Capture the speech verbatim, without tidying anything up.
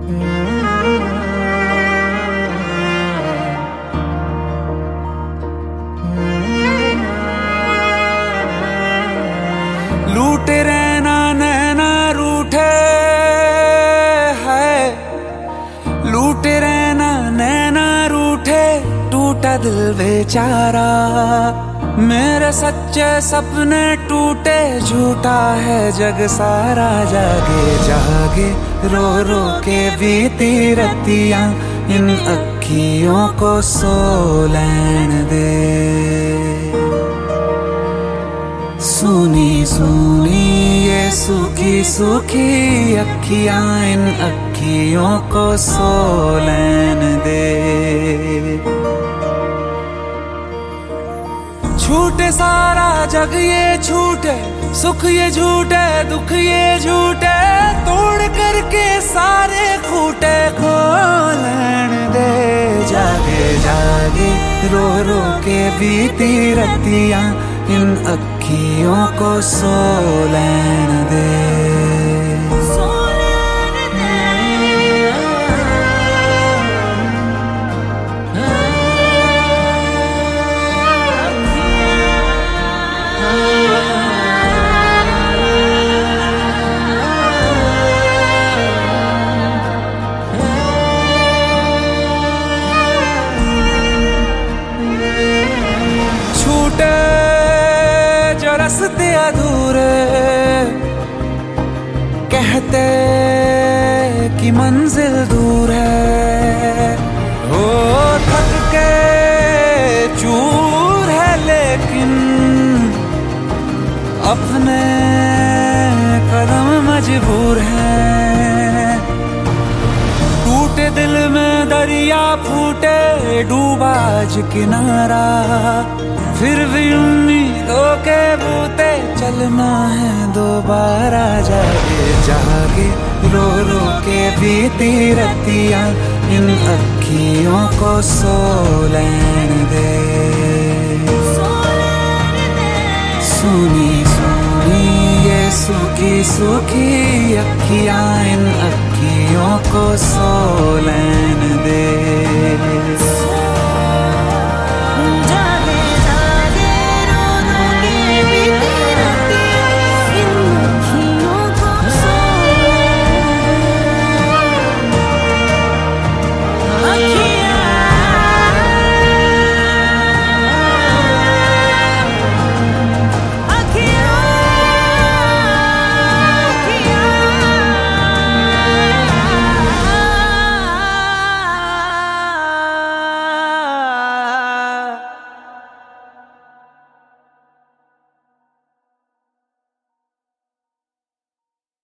लूटे रहना नैना रूठे है, लूटे रहना नैना रूठे, टूटा दिल बेचारा। मेरे सच्चे सपने टूटे, झूठा है जग सारा। जागे जागे रो रो के बीती रतियां, इन अखियों को सो लैन दे। सुनी सुनी ये सूखी सूखी अखियां, इन अखियों को सो लैन दे। छूटे सारा जग ये छूटे, सुख ये झूठे, दुख ये झूठे, तोड़ करके सारे खूटे खो लैन दे। जागे जागे रो रो के बीती रतियां, इन अखियों को सो लैन दे। छूटे जो रास्ते अधूरे, कहते कि मंजिल दूर है। हो थक के चूर है लेकिन अपने कदम मजबूर है। टूटे दिल में दरिया फूटे, डूबा आज किनारा, फिर भी उम्मीदों के बूते चलना है दोबारा। जागे जागे रो रो के बीती रतियां, इन अखियों को सो लैन दे। सुनी सुनी ये सूखी सूखी अखियां, इन अखियों को सो लैन दे।